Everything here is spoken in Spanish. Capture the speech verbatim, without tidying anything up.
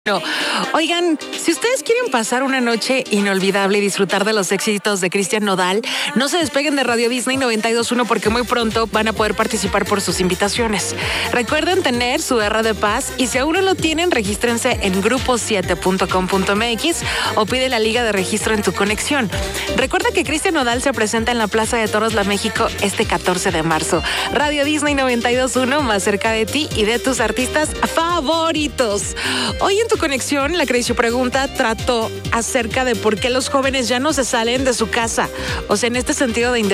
No. Oigan, si ustedes quieren pasar una noche inolvidable y disfrutar de los éxitos de Cristian Nodal, no se despeguen de Radio Disney noventa y dos punto uno porque muy pronto van a poder participar por sus invitaciones. Recuerden tener su R de Paz y si aún no lo tienen, regístrense en grupo siete punto com punto m x o pide la liga de registro en tu conexión. Recuerda que Cristian Nodal se presenta en la Plaza de Toros La México este catorce de marzo. Radio Disney noventa y dos punto uno más cerca de ti y de tus artistas favoritos. Hoy en tu conexión, la Crazy Pregunta trató acerca de por qué los jóvenes ya no se salen de su casa. O sea, en este sentido de independencia.